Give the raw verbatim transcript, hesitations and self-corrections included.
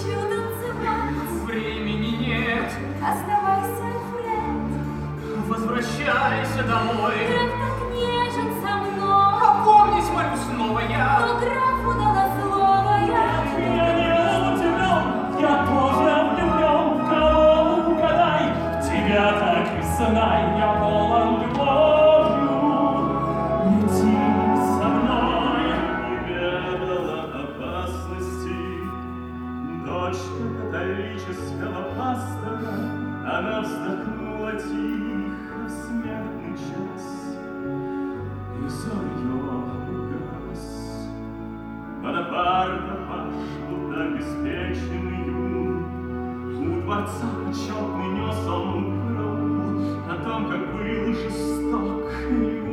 хочу танцевать. Времени нет. Оставайся, Альфред. Возвращайся домой. Граф так нежен со мной. Опомнись, молю снова я. Но графу дала слово я. Я не удивлен, я тоже влюблен. Кого угадай, тебя так и знай, я полон любовью. Лети со мной. Не ведала опасности дочка католического пастора. Она вздохнула тихо в смертный час, и взор ее угас. Бонапарта пошло так беспечен и юн, у дворца почетный нес он караул о том, как был жесток и